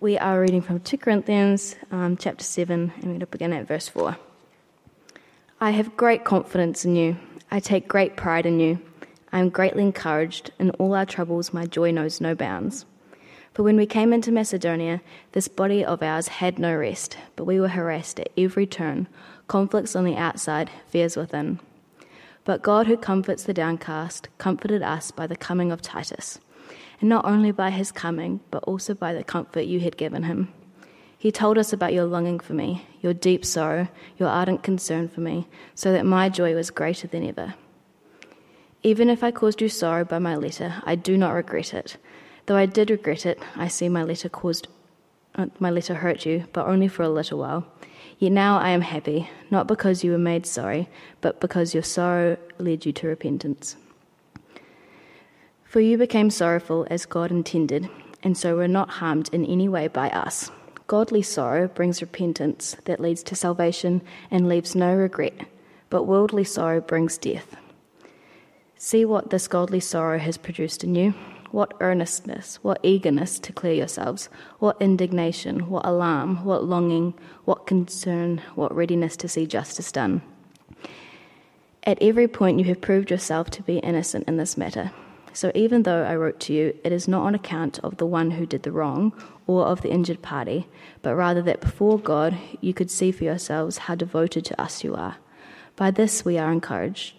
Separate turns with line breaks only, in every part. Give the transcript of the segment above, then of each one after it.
We are reading from 2 Corinthians chapter 7, and we're going to begin at verse 4. I have great confidence in you. I take great pride in you. I am greatly encouraged. In all our troubles, my joy knows no bounds. For when we came into Macedonia, this body of ours had no rest, but we were harassed at every turn, conflicts on the outside, fears within. But God, who comforts the downcast, comforted us by the coming of Titus, and not only by his coming, but also by the comfort you had given him. He told us about your longing for me, your deep sorrow, your ardent concern for me, so that my joy was greater than ever. Even if I caused you sorrow by my letter, I do not regret it. Though I did regret it, I see my letter hurt you, but only for a little while. Yet now I am happy, not because you were made sorry, but because your sorrow led you to repentance. For you became sorrowful as God intended, and so were not harmed in any way by us. Godly sorrow brings repentance that leads to salvation and leaves no regret, but worldly sorrow brings death. See what this godly sorrow has produced in you. What earnestness, what eagerness to clear yourselves, what indignation, what alarm, what longing, what concern, what readiness to see justice done. At every point you have proved yourself to be innocent in this matter. So even though I wrote to you, it is not on account of the one who did the wrong or of the injured party, but rather that before God you could see for yourselves how devoted to us you are. By this we are encouraged.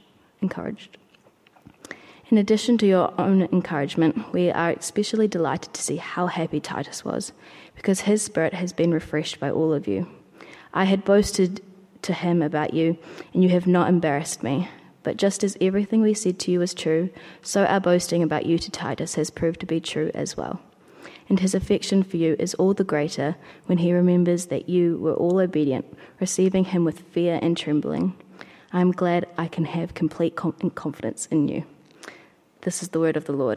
In addition to your own encouragement, we are especially delighted to see how happy Titus was, because his spirit has been refreshed by all of you. I had boasted to him about you, and you have not embarrassed me. But just as everything we said to you was true, so our boasting about you to Titus has proved to be true as well. And his affection for you is all the greater when he remembers that you were all obedient, receiving him with fear and trembling. I am glad I can have complete confidence in you. This is the word of the Lord.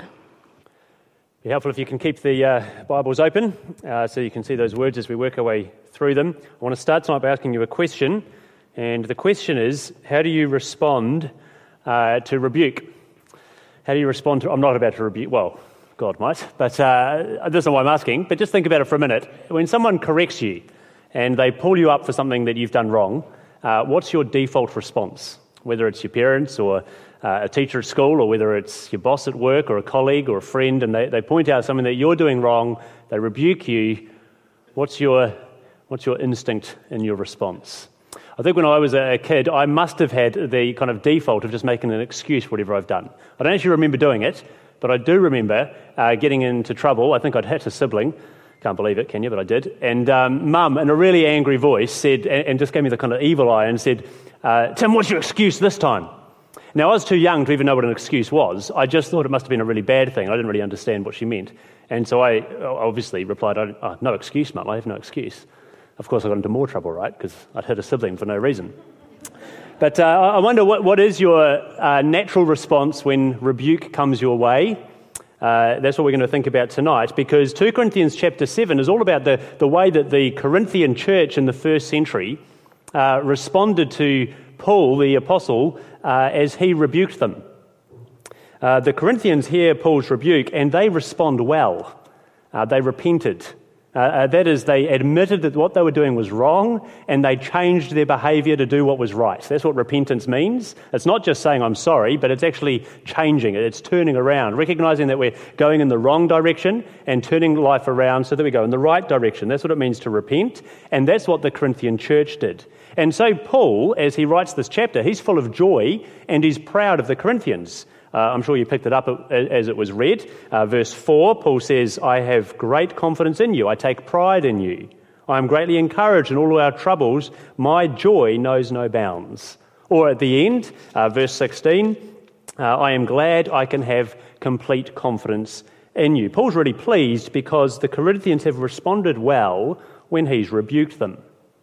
Be helpful if you can keep the Bibles open so you can see those words as we work our way through them. I want to start tonight by asking you a question. And the question is, how do you respond to rebuke? How do you respond to... I'm not about to rebuke... Well, God might, but that's not why I'm asking. But just think about it for a minute. When someone corrects you and they pull you up for something that you've done wrong, what's your default response? Whether it's your parents or a teacher at school, or whether it's your boss at work or a colleague or a friend, and they point out something that you're doing wrong, they rebuke you, what's your instinct in your response? I think when I was a kid, I must have had the kind of default of just making an excuse for whatever I've done. I don't actually remember doing it, but I do remember getting into trouble. I think I'd hit a sibling. Can't believe it, can you? But I did. And Mum, in a really angry voice, said, and just gave me the kind of evil eye and said, Tim, what's your excuse this time? Now, I was too young to even know what an excuse was. I just thought it must have been a really bad thing. I didn't really understand what she meant. And so I obviously replied, no excuse, Mum, I have no excuse. Of course, I got into more trouble, right, because I'd hit a sibling for no reason. But I wonder what is your natural response when rebuke comes your way? That's what we're going to think about tonight, because 2 Corinthians chapter 7 is all about the way that the Corinthian church in the first century responded to Paul, the apostle, as he rebuked them. The Corinthians hear Paul's rebuke, and they respond well. They repented. That is, they admitted that what they were doing was wrong, and they changed their behaviour to do what was right. That's what repentance means. It's not just saying I'm sorry, but it's actually changing it. It's turning around, recognising that we're going in the wrong direction and turning life around so that we go in the right direction. That's what it means to repent, and that's what the Corinthian church did. And so Paul, as he writes this chapter, he's full of joy and he's proud of the Corinthians. I'm sure you picked it up as it was read. Verse 4, Paul says, I have great confidence in you. I take pride in you. I am greatly encouraged in all of our troubles. My joy knows no bounds. Or at the end, verse 16, I am glad I can have complete confidence in you. Paul's really pleased because the Corinthians have responded well when he's rebuked them.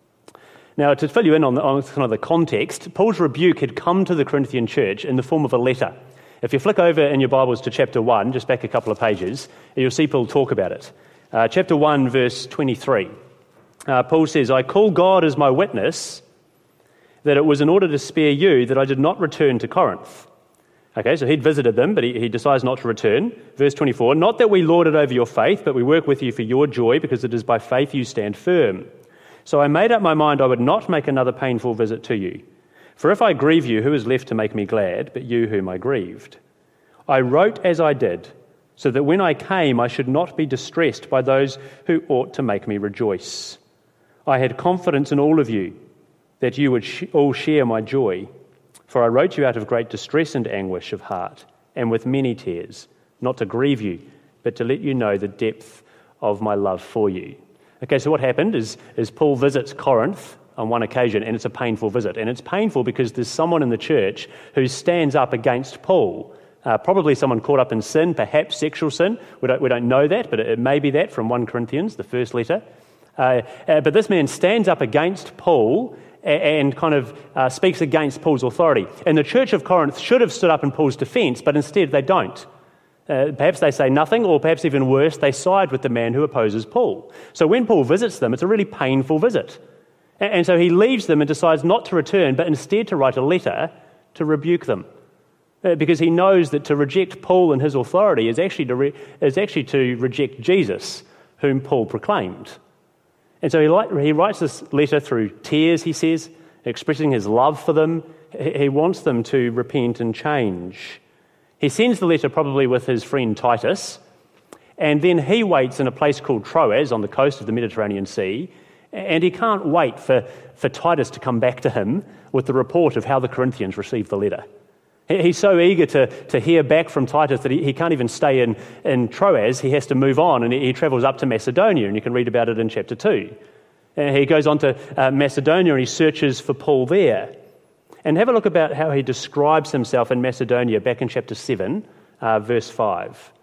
Now, to fill you in on kind of the context, Paul's rebuke had come to the Corinthian church in the form of a letter. If you flick over in your Bibles to chapter 1, just back a couple of pages, you'll see Paul talk about it. Chapter 1, verse 23. Paul says, I call God as my witness that it was in order to spare you that I did not return to Corinth. Okay, so he'd visited them, but he decides not to return. Verse 24, not that we lord it over your faith, but we work with you for your joy, because it is by faith you stand firm. So I made up my mind I would not make another painful visit to you. For if I grieve you, who is left to make me glad, but you whom I grieved? I wrote as I did, so that when I came I should not be distressed by those who ought to make me rejoice. I had confidence in all of you, that you would all share my joy. For I wrote you out of great distress and anguish of heart, and with many tears, not to grieve you, but to let you know the depth of my love for you. Okay, so what happened is Paul visits Corinth on one occasion, and it's a painful visit. And it's painful because there's someone in the church who stands up against Paul. Probably someone caught up in sin, perhaps sexual sin. We don't know that, but it may be that from 1 Corinthians, the first letter. But this man stands up against Paul and kind of speaks against Paul's authority. And the church of Corinth should have stood up in Paul's defence, but instead they don't. Perhaps they say nothing, or perhaps even worse, they side with the man who opposes Paul. So when Paul visits them, it's a really painful visit. And so he leaves them and decides not to return, but instead to write a letter to rebuke them. Because he knows that to reject Paul and his authority is actually to reject Jesus, whom Paul proclaimed. And so he writes this letter through tears, he says, expressing his love for them. He wants them to repent and change. He sends the letter probably with his friend Titus, and then he waits in a place called Troas on the coast of the Mediterranean Sea, and he can't wait for Titus to come back to him with the report of how the Corinthians received the letter. He's so eager to hear back from Titus that he can't even stay in Troas. He has to move on, and he travels up to Macedonia, and you can read about it in chapter 2. He goes on to Macedonia, and he searches for Paul there. And have a look about how he describes himself in Macedonia back in chapter 7, verse 5.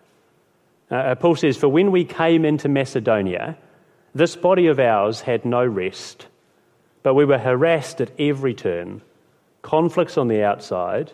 Paul says, "For when we came into Macedonia, this body of ours had no rest, but we were harassed at every turn, conflicts on the outside,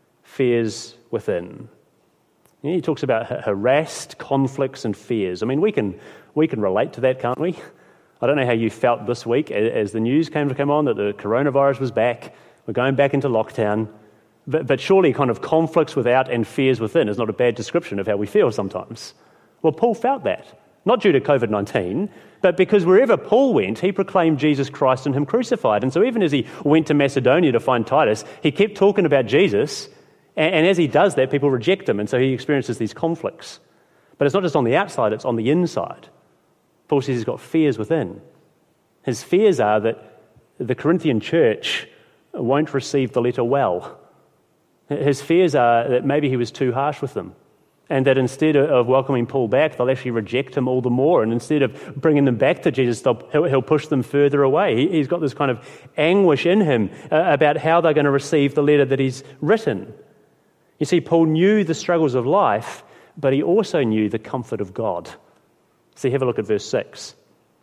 fears within." He talks about harassed conflicts and fears. I mean, we can relate to that, can't we? I don't know how you felt this week as the news came on that the coronavirus was back. We're going back into lockdown. But surely kind of conflicts without and fears within is not a bad description of how we feel sometimes. Well, Paul felt that, not due to COVID-19, but because wherever Paul went, he proclaimed Jesus Christ and him crucified. And so even as he went to Macedonia to find Titus, he kept talking about Jesus. And as he does that, people reject him, and so he experiences these conflicts. But it's not just on the outside, it's on the inside. Paul says he's got fears within. His fears are that the Corinthian church won't receive the letter well. His fears are that maybe he was too harsh with them, and that instead of welcoming Paul back, they'll actually reject him all the more, and instead of bringing them back to Jesus, he'll push them further away. He's got this kind of anguish in him about how they're going to receive the letter that he's written. You see, Paul knew the struggles of life, but he also knew the comfort of God. See, have a look at verse 6.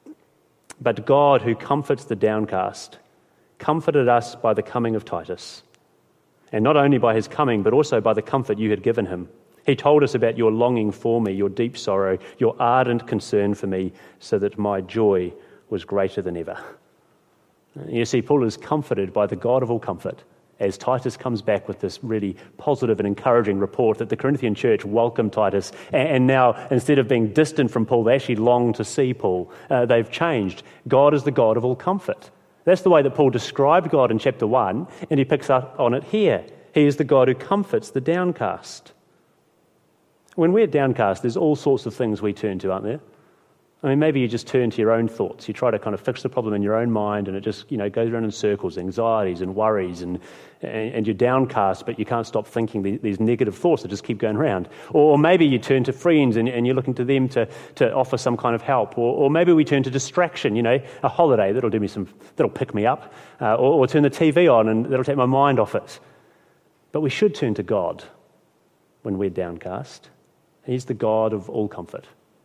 "But God, who comforts the downcast, comforted us by the coming of Titus. And not only by his coming, but also by the comfort you had given him. He told us about your longing for me, your deep sorrow, your ardent concern for me, so that my joy was greater than ever." You see, Paul is comforted by the God of all comfort as Titus comes back with this really positive and encouraging report that the Corinthian church welcomed Titus, and now, instead of being distant from Paul, they actually long to see Paul. They've changed. God is the God of all comfort. That's the way that Paul described God in chapter 1, and he picks up on it here. He is the God who comforts the downcast. When we're downcast, there's all sorts of things we turn to, aren't there? I mean, maybe you just turn to your own thoughts. You try to kind of fix the problem in your own mind, and it just, goes around in circles, anxieties and worries, and you're downcast, but you can't stop thinking these negative thoughts that just keep going around. Or maybe you turn to friends and you're looking to them to offer some kind of help. Or maybe we turn to distraction, a holiday that'll pick me up. Or turn the TV on and that'll take my mind off it. But we should turn to God when we're downcast. He's the God of all comfort.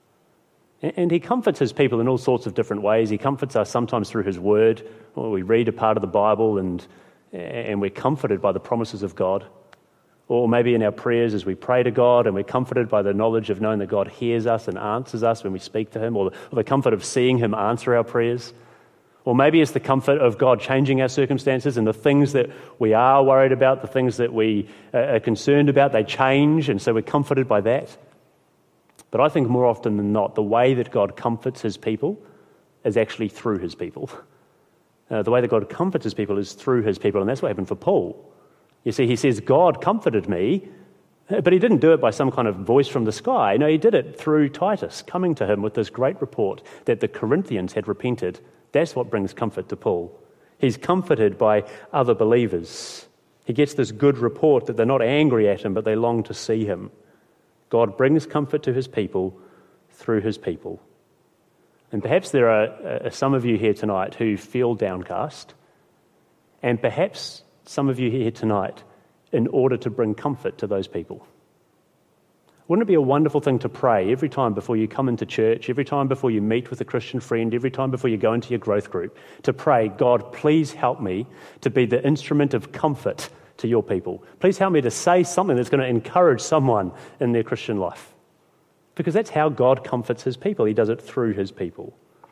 And he comforts his people in all sorts of different ways. He comforts us sometimes through his word, or we read a part of the Bible and we're comforted by the promises of God. Or maybe in our prayers as we pray to God and we're comforted by the knowledge of knowing that God hears us and answers us when we speak to him, or the comfort of seeing him answer our prayers. Or maybe it's the comfort of God changing our circumstances, and the things that we are worried about, the things that we are concerned about, they change, and so we're comforted by that. But I think more often than not, the way that God comforts his people is actually through his people. The way that God comforts his people is through his people, and that's what happened for Paul. You see, he says, God comforted me, but he didn't do it by some kind of voice from the sky. No, he did it through Titus, coming to him with this great report that the Corinthians had repented. That's what brings comfort to Paul. He's comforted by other believers. He gets this good report that they're not angry at him, but they long to see him. God brings comfort to his people through his people. And perhaps there are some of you here tonight who feel downcast, and perhaps some of you here tonight in order to bring comfort to those people. Wouldn't it be a wonderful thing to pray every time before you come into church, every time before you meet with a Christian friend, every time before you go into your growth group, to pray, God, please help me to be the instrument of comfort to your people. Please help me to say something that's going to encourage someone in their Christian life. Because that's how God comforts his people. He does it through his people.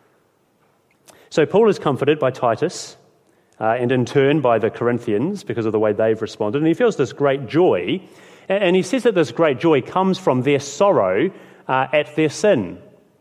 So Paul is comforted by Titus, and in turn by the Corinthians because of the way they've responded. And he feels this great joy. And he says that this great joy comes from their sorrow at their sin.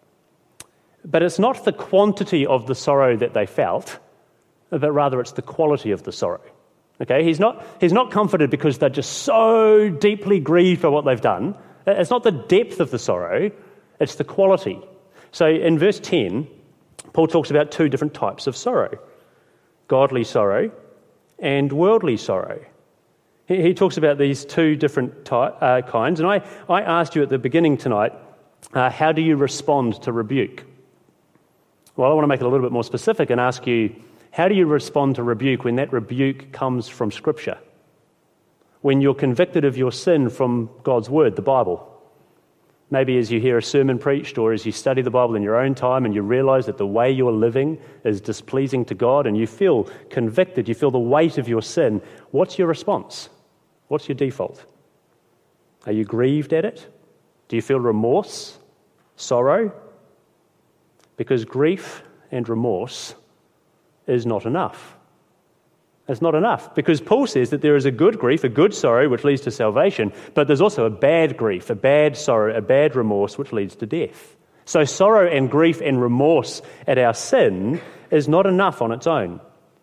But it's not the quantity of the sorrow that they felt, but rather it's the quality of the sorrow. Okay, he's not comforted because they're just so deeply grieved for what they've done. It's not the depth of the sorrow, it's the quality. So in verse 10, Paul talks about two different types of sorrow: godly sorrow and worldly sorrow. He talks about these two different kinds, and I asked you at the beginning tonight, how do you respond to rebuke? Well, I want to make it a little bit more specific and ask you, how do you respond to rebuke when that rebuke comes from Scripture? When you're convicted of your sin from God's Word, the Bible. Maybe as you hear a sermon preached or as you study the Bible in your own time and you realise that the way you're living is displeasing to God and you feel convicted, you feel the weight of your sin, what's your response? What's your default? Are you grieved at it? Do you feel remorse, sorrow? Because grief and remorse is not enough. It's not enough, because Paul says that there is a good grief, a good sorrow, which leads to salvation, but there's also a bad grief, a bad sorrow, a bad remorse, which leads to death. So sorrow and grief and remorse at our sin is not enough on its own.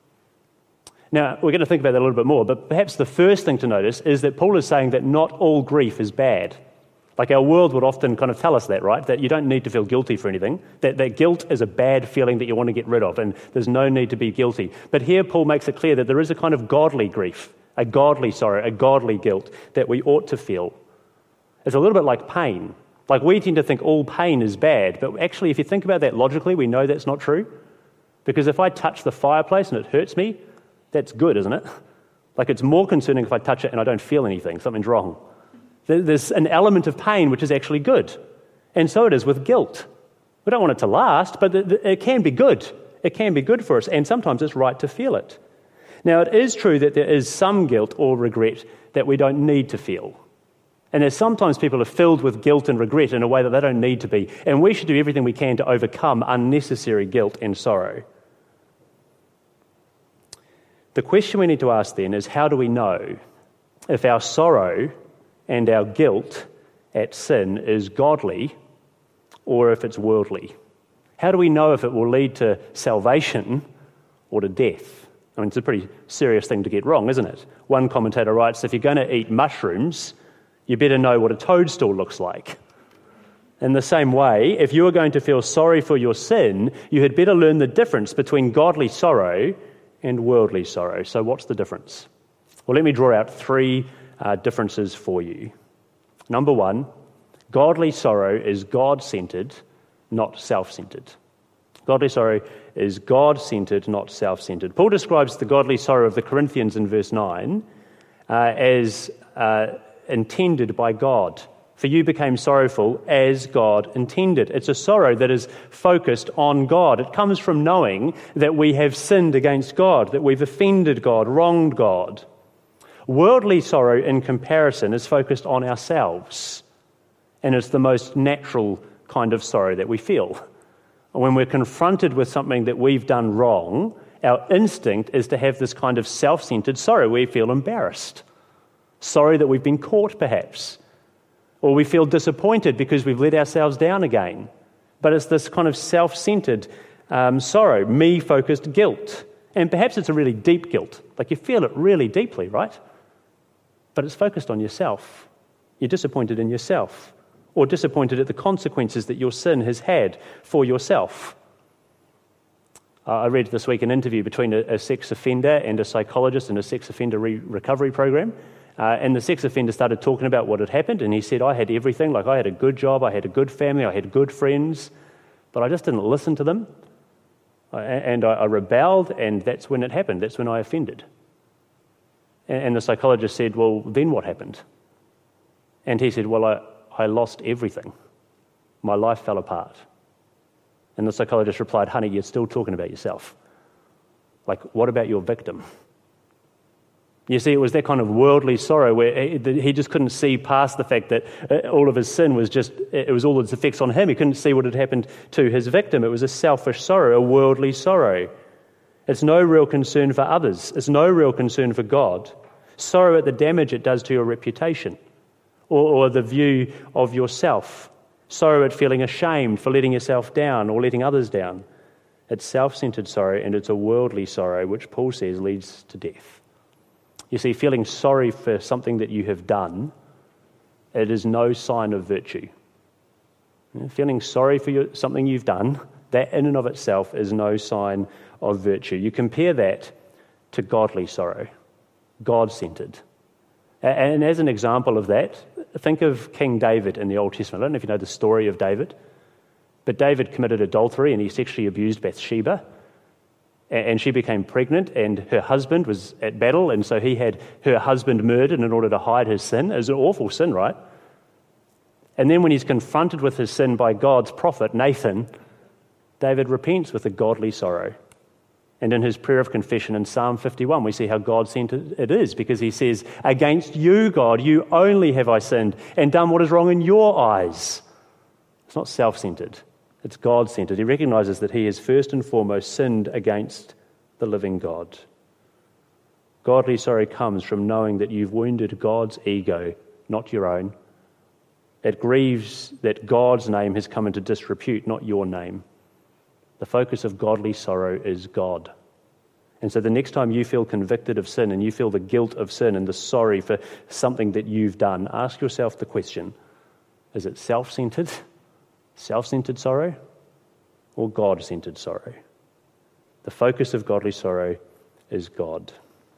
Now, we're going to think about that a little bit more, but perhaps the first thing to notice is that Paul is saying that not all grief is bad. Like our world would often kind of tell us that, right? That you don't need to feel guilty for anything, that guilt is a bad feeling that you want to get rid of, and there's no need to be guilty. But here Paul makes it clear that there is a kind of godly grief, a godly sorrow, a godly guilt that we ought to feel. It's a little bit like pain. Like we tend to think all pain is bad, but actually if you think about that logically, we know that's not true. Because if I touch the fireplace and it hurts me, that's good, isn't it? Like it's more concerning if I touch it and I don't feel anything, something's wrong. There's an element of pain which is actually good. And so it is with guilt. We don't want it to last, but it can be good. It can be good for us, and sometimes it's right to feel it. Now, it is true that there is some guilt or regret that we don't need to feel. And there's sometimes people are filled with guilt and regret in a way that they don't need to be, and we should do everything we can to overcome unnecessary guilt and sorrow. The question we need to ask then is, how do we know if our sorrow and our guilt at sin is godly or if it's worldly? How do we know if it will lead to salvation or to death? I mean, it's a pretty serious thing to get wrong, isn't it? One commentator writes, if you're going to eat mushrooms, you better know what a toadstool looks like. In the same way, if you are going to feel sorry for your sin, you had better learn the difference between godly sorrow and worldly sorrow. So what's the difference? Well, let me draw out three differences for you. Number one, godly sorrow is God-centered, not self-centered. Godly sorrow is God-centered, not self-centered. Paul describes the godly sorrow of the Corinthians in verse 9 as intended by God. For you became sorrowful as God intended. It's a sorrow that is focused on God. It comes from knowing that we have sinned against God, that we've offended God, wronged God. Worldly sorrow, in comparison, is focused on ourselves, and it's the most natural kind of sorrow that we feel. When we're confronted with something that we've done wrong, our instinct is to have this kind of self-centered sorrow. We feel embarrassed, sorry that we've been caught perhaps, or we feel disappointed because we've let ourselves down again. But it's this kind of self-centered sorrow, me-focused guilt. And perhaps it's a really deep guilt, like you feel it really deeply, right? But it's focused on yourself. You're disappointed in yourself, or disappointed at the consequences that your sin has had for yourself. I read this week an interview between a sex offender and a psychologist in a sex offender recovery program. And the sex offender started talking about what had happened, and he said, I had everything, like I had a good job, I had a good family, I had good friends, but I just didn't listen to them. And I rebelled, and that's when it happened. That's when I offended. And the psychologist said, well, then what happened? And he said, well, I lost everything. My life fell apart. And the psychologist replied, honey, you're still talking about yourself. Like, what about your victim? You see, it was that kind of worldly sorrow where he just couldn't see past the fact that all of his sin was it was all its effects on him. He couldn't see what had happened to his victim. It was a selfish sorrow, a worldly sorrow. It's no real concern for others. It's no real concern for God. Sorrow at the damage it does to your reputation or the view of yourself. Sorrow at feeling ashamed for letting yourself down or letting others down. It's self-centered sorrow, and it's a worldly sorrow, which Paul says leads to death. You see, feeling sorry for something that you have done, it is no sign of virtue. Feeling sorry for something you've done, that in and of itself is no sign of virtue. You compare that to godly sorrow, God-centered. And as an example of that, think of King David in the Old Testament. I don't know if you know the story of David, but David committed adultery and he sexually abused Bathsheba. And she became pregnant, and her husband was at battle, and so he had her husband murdered in order to hide his sin. It was an awful sin, right? And then when he's confronted with his sin by God's prophet, Nathan, David repents with a godly sorrow. And in his prayer of confession in Psalm 51, we see how God-centered it is, because he says, against you, God, you only have I sinned and done what is wrong in your eyes. It's not self-centered. It's God-centered. He recognizes that he has first and foremost sinned against the living God. Godly sorrow comes from knowing that you've wounded God's ego, not your own. It grieves that God's name has come into disrepute, not your name. The focus of godly sorrow is God. And so the next time you feel convicted of sin and you feel the guilt of sin and the sorry for something that you've done, ask yourself the question, is it self-centered? Self-centered sorrow or God-centered sorrow? The focus of godly sorrow is God.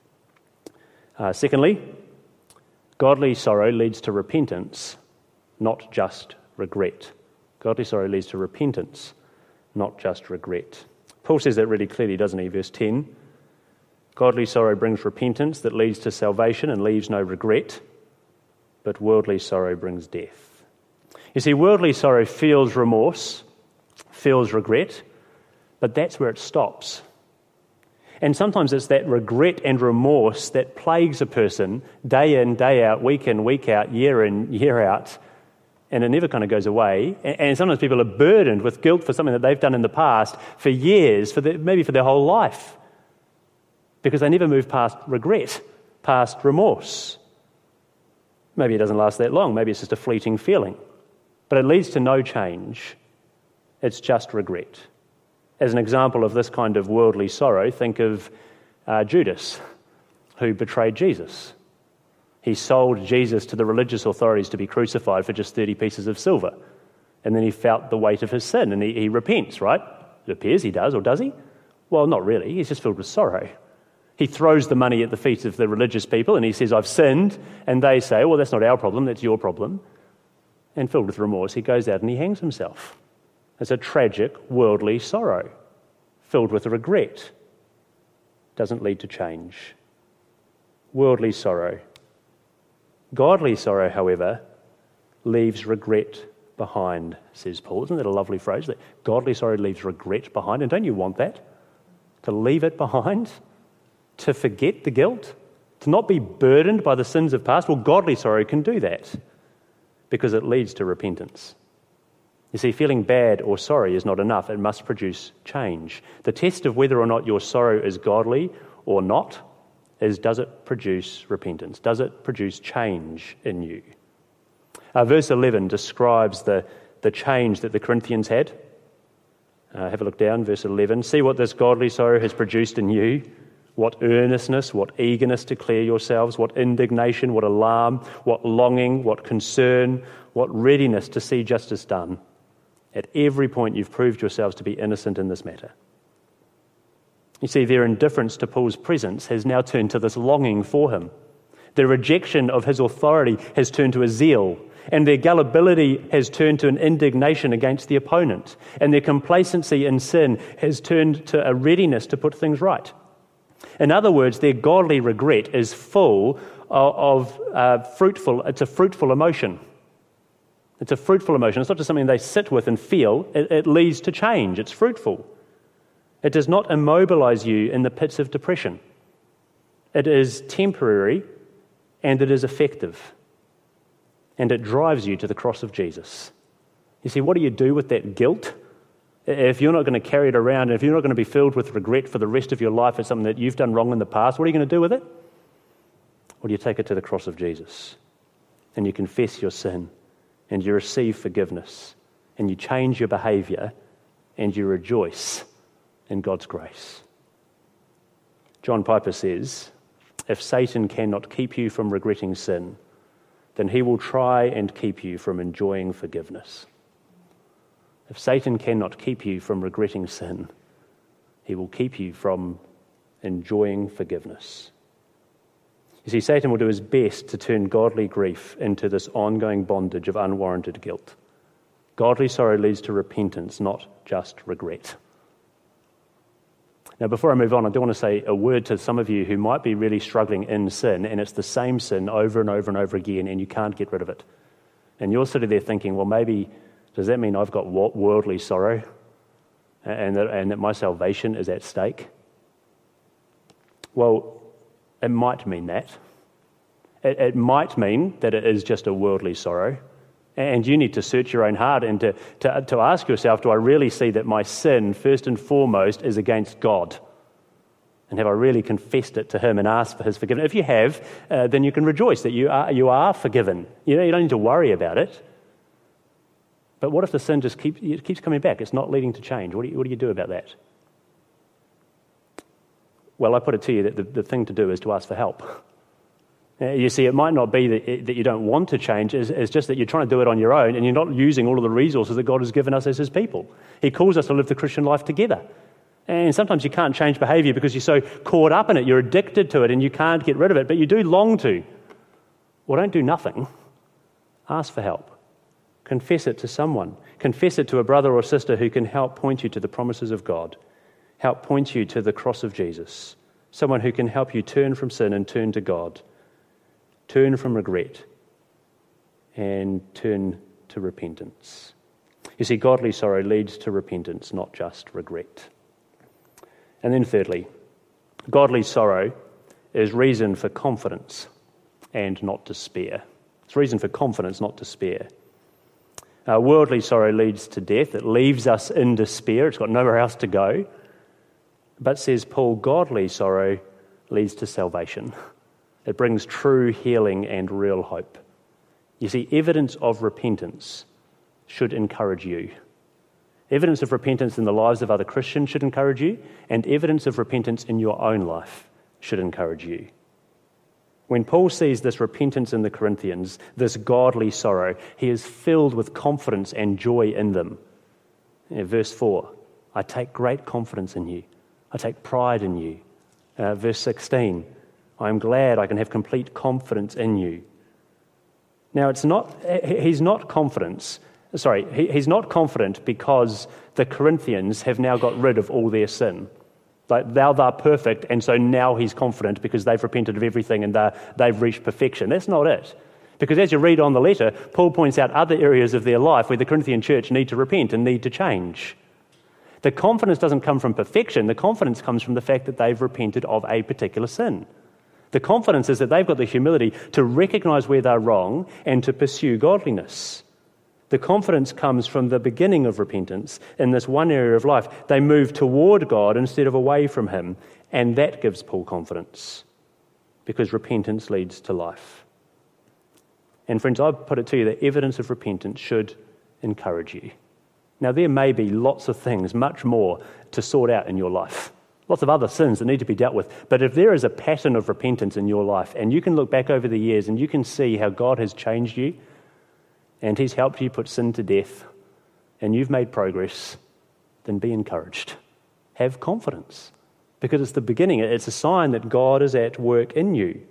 Secondly, godly sorrow leads to repentance, not just regret. Godly sorrow leads to repentance, not just regret. Paul says that really clearly, doesn't he? Verse 10, godly sorrow brings repentance that leads to salvation and leaves no regret, but worldly sorrow brings death. You see, worldly sorrow feels remorse, feels regret, but that's where it stops. And sometimes it's that regret and remorse that plagues a person day in, day out, week in, week out, year in, year out, and it never kind of goes away. And sometimes people are burdened with guilt for something that they've done in the past for years, maybe for their whole life, because they never move past regret, past remorse. Maybe it doesn't last that long. Maybe it's just a fleeting feeling. But it leads to no change. It's just regret. As an example of this kind of worldly sorrow, think of Judas, who betrayed Jesus. He sold Jesus to the religious authorities to be crucified for just 30 pieces of silver. And then he felt the weight of his sin, and he repents, right? It appears he does, or does he? Well, not really. He's just filled with sorrow. He throws the money at the feet of the religious people, and he says, I've sinned. And they say, well, that's not our problem, that's your problem. And filled with remorse, he goes out and he hangs himself. It's a tragic, worldly sorrow, filled with regret. Doesn't lead to change. Worldly sorrow. Godly sorrow, however, leaves regret behind, says Paul. Isn't that a lovely phrase? That godly sorrow leaves regret behind. And don't you want that? To leave it behind? To forget the guilt? To not be burdened by the sins of past? Well, godly sorrow can do that, because it leads to repentance. You see, feeling bad or sorry is not enough. It must produce change. The test of whether or not your sorrow is godly or not is, does it produce repentance? Does it produce change in you? Verse 11 describes the change that the Corinthians had. Have a look down, verse 11. See what this godly sorrow has produced in you. What earnestness, what eagerness to clear yourselves, what indignation, what alarm, what longing, what concern, what readiness to see justice done. At every point you've proved yourselves to be innocent in this matter. You see, their indifference to Paul's presence has now turned to this longing for him. Their rejection of his authority has turned to a zeal, and their gullibility has turned to an indignation against the opponent, and their complacency in sin has turned to a readiness to put things right. In other words, their godly regret is full of fruitful. It's a fruitful emotion. It's a fruitful emotion. It's not just something they sit with and feel. It leads to change. It's fruitful. It does not immobilize you in the pits of depression. It is temporary and it is effective. And it drives you to the cross of Jesus. You see, what do you do with that guilt? If you're not going to carry it around, and if you're not going to be filled with regret for the rest of your life for something that you've done wrong in the past, what are you going to do with it? Well, you take it to the cross of Jesus. And you confess your sin. And you receive forgiveness. And you change your behaviour. And you rejoice in God's grace. John Piper says, if Satan cannot keep you from regretting sin, then he will try and keep you from enjoying forgiveness. If Satan cannot keep you from regretting sin, he will keep you from enjoying forgiveness. You see, Satan will do his best to turn godly grief into this ongoing bondage of unwarranted guilt. Godly sorrow leads to repentance, not just regret. Now, before I move on, I do want to say a word to some of you who might be really struggling in sin, and it's the same sin over and over and over again, and you can't get rid of it. And you're sitting there thinking, well, maybe, does that mean I've got worldly sorrow and that my salvation is at stake? Well, it might mean that. It might mean that it is just a worldly sorrow. And you need to search your own heart and to ask yourself, do I really see that my sin, first and foremost, is against God? And have I really confessed it to him and asked for his forgiveness? If you have, then you can rejoice that you are forgiven. You don't need to worry about it. But what if the sin just keeps coming back? It's not leading to change. What do you do about that? Well, I put it to you that the thing to do is to ask for help. You see, it might not be that you don't want to change, it's just that you're trying to do it on your own and you're not using all of the resources that God has given us as his people. He calls us to live the Christian life together. And sometimes you can't change behaviour because you're so caught up in it, you're addicted to it and you can't get rid of it, but you do long to. Well, don't do nothing. Ask for help. Confess it to someone. Confess it to a brother or sister who can help point you to the promises of God. Help point you to the cross of Jesus. Someone who can help you turn from sin and turn to God. Turn from regret and turn to repentance. You see, godly sorrow leads to repentance, not just regret. And then thirdly, godly sorrow is reason for confidence and not despair. It's reason for confidence, not despair. Worldly sorrow leads to death. It leaves us in despair. It's got nowhere else to go. But, says Paul, godly sorrow leads to salvation. It brings true healing and real hope. You see, evidence of repentance should encourage you. Evidence of repentance in the lives of other Christians should encourage you, and evidence of repentance in your own life should encourage you. When Paul sees this repentance in the Corinthians, this godly sorrow, he is filled with confidence and joy in them. Verse 4, I take great confidence in you. I take pride in you. Verse 16, I am glad I can have complete confidence in you. Now, he's not confident because the Corinthians have now got rid of all their sin. Like, thou art perfect, and so now he's confident because they've repented of everything and they've reached perfection. That's not it. Because as you read on the letter, Paul points out other areas of their life where the Corinthian church need to repent and need to change. The confidence doesn't come from perfection. The confidence comes from the fact that they've repented of a particular sin. The confidence is that they've got the humility to recognize where they're wrong and to pursue godliness. The confidence comes from the beginning of repentance in this one area of life. They move toward God instead of away from him, and that gives Paul confidence because repentance leads to life. And friends, I put it to you that evidence of repentance should encourage you. Now, there may be lots of things, much more, to sort out in your life. Lots of other sins that need to be dealt with. But if there is a pattern of repentance in your life, and you can look back over the years and you can see how God has changed you, and he's helped you put sin to death, and you've made progress, then be encouraged. Have confidence. Because it's the beginning. It's a sign that God is at work in you.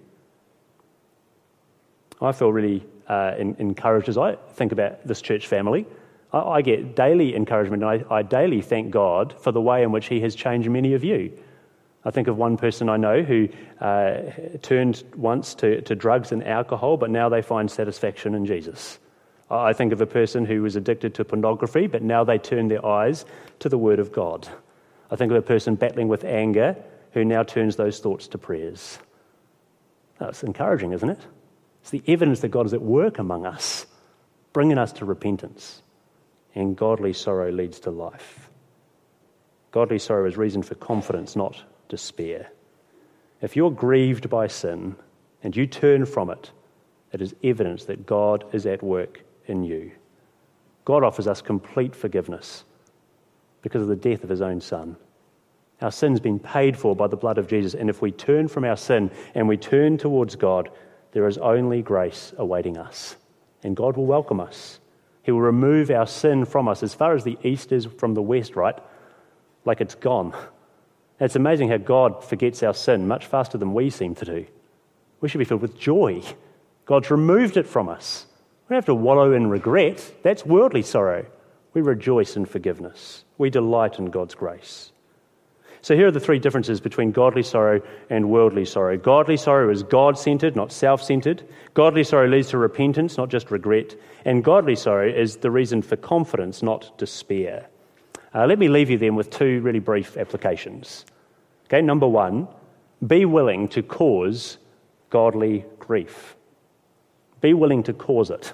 I feel really encouraged as I think about this church family. I get daily encouragement, and I daily thank God for the way in which he has changed many of you. I think of one person I know who turned once to drugs and alcohol, but now they find satisfaction in Jesus. I think of a person who was addicted to pornography, but now they turn their eyes to the Word of God. I think of a person battling with anger who now turns those thoughts to prayers. That's encouraging, isn't it? It's the evidence that God is at work among us, bringing us to repentance. And godly sorrow leads to life. Godly sorrow is reason for confidence, not despair. If you're grieved by sin and you turn from it, it is evidence that God is at work in you. God offers us complete forgiveness because of the death of his own Son. Our sin's been paid for by the blood of Jesus, and if we turn from our sin and we turn towards God, there is only grace awaiting us, and God will welcome us. He will remove our sin from us as far as the east is from the west, right? Like it's gone. It's amazing how God forgets our sin much faster than we seem to do. We should be filled with joy. God's removed it from us. We don't have to wallow in regret. That's worldly sorrow. We rejoice in forgiveness. We delight in God's grace. So here are the three differences between godly sorrow and worldly sorrow. Godly sorrow is God-centered, not self-centered. Godly sorrow leads to repentance, not just regret. And godly sorrow is the reason for confidence, not despair. Let me leave you then with two really brief applications. Okay, number one, be willing to cause godly grief. Be willing to cause it.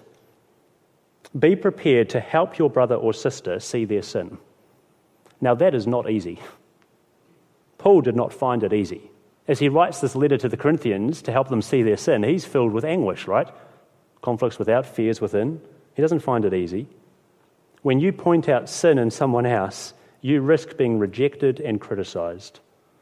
Be prepared to help your brother or sister see their sin. Now that is not easy. Paul did not find it easy. As he writes this letter to the Corinthians to help them see their sin, he's filled with anguish, right? Conflicts without, fears within. He doesn't find it easy. When you point out sin in someone else, you risk being rejected and criticized.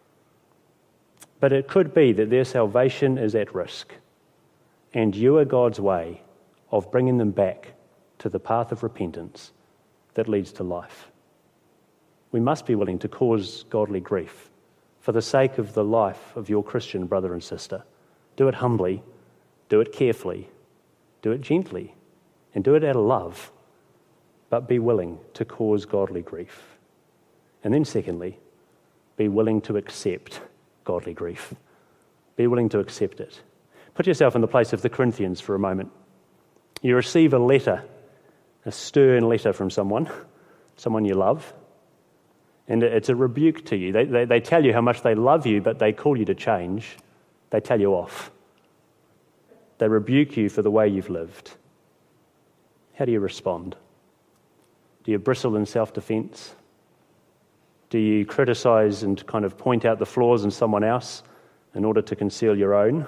But it could be that their salvation is at risk, and you are God's way of bringing them back to the path of repentance that leads to life. We must be willing to cause godly grief for the sake of the life of your Christian brother and sister. Do it humbly, do it carefully, do it gently, and do it out of love, but be willing to cause godly grief. And then secondly, be willing to accept godly grief. Be willing to accept it. Put yourself in the place of the Corinthians for a moment. You receive a letter, a stern letter from someone you love, and it's a rebuke to you. They tell you how much they love you, but they call you to change. They tell you off. They rebuke you for the way you've lived. How do you respond? Do you bristle in self-defense? Do you criticize and kind of point out the flaws in someone else in order to conceal your own?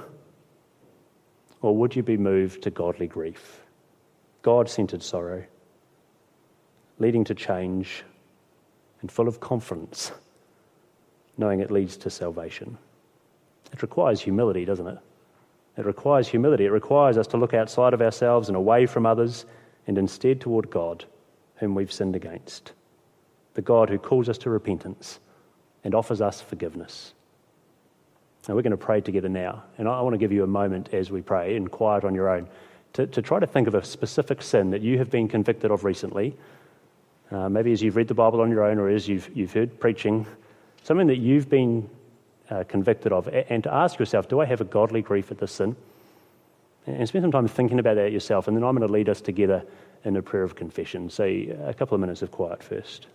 Or would you be moved to godly grief, God-centered sorrow, leading to change and full of confidence, knowing it leads to salvation? It requires humility, doesn't it? It requires humility. It requires us to look outside of ourselves and away from others and instead toward God, whom we've sinned against, the God who calls us to repentance and offers us forgiveness. Now we're going to pray together now, and I want to give you a moment as we pray in quiet on your own to try to think of a specific sin that you have been convicted of recently. Maybe as you've read the Bible on your own, or as you've heard preaching, something that you've been convicted of, and to ask yourself, do I have a godly grief at this sin? And spend some time thinking about that yourself, and then I'm going to lead us together in a prayer of confession. So a couple of minutes of quiet first.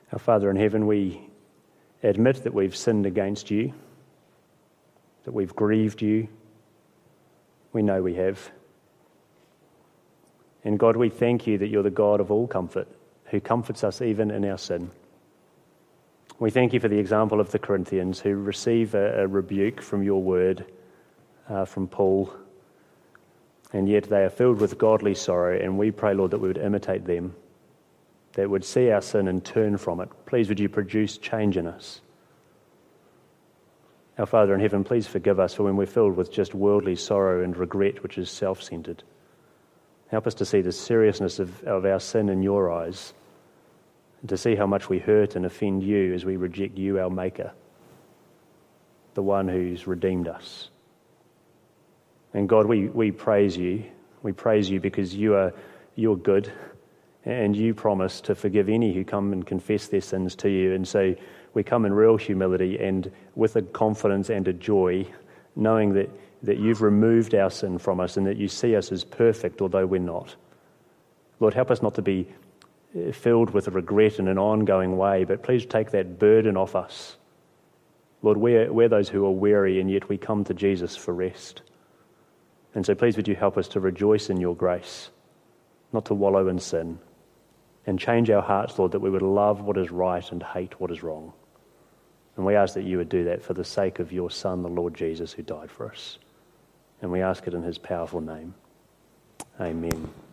Our Father in heaven, we admit that we've sinned against you, that we've grieved you. We know we have. And God, we thank you that you're the God of all comfort, who comforts us even in our sin. We thank you for the example of the Corinthians who receive a rebuke from your word, from Paul, and yet they are filled with godly sorrow, and we pray, Lord, that we would imitate them, that would see our sin and turn from it. Please would you produce change in us. Our Father in heaven, please forgive us for when we're filled with just worldly sorrow and regret, which is self-centered. Help us to see the seriousness of our sin in your eyes, and to see how much we hurt and offend you as we reject you, our Maker, the one who's redeemed us. And God, we praise you. We praise you because you're good, and you promise to forgive any who come and confess their sins to you. And so we come in real humility and with a confidence and a joy, knowing that you've removed our sin from us and that you see us as perfect, although we're not. Lord, help us not to be filled with regret in an ongoing way, but please take that burden off us. Lord, we're those who are weary, and yet we come to Jesus for rest. And so please would you help us to rejoice in your grace, not to wallow in sin, and change our hearts, Lord, that we would love what is right and hate what is wrong. And we ask that you would do that for the sake of your Son, the Lord Jesus, who died for us. And we ask it in his powerful name. Amen.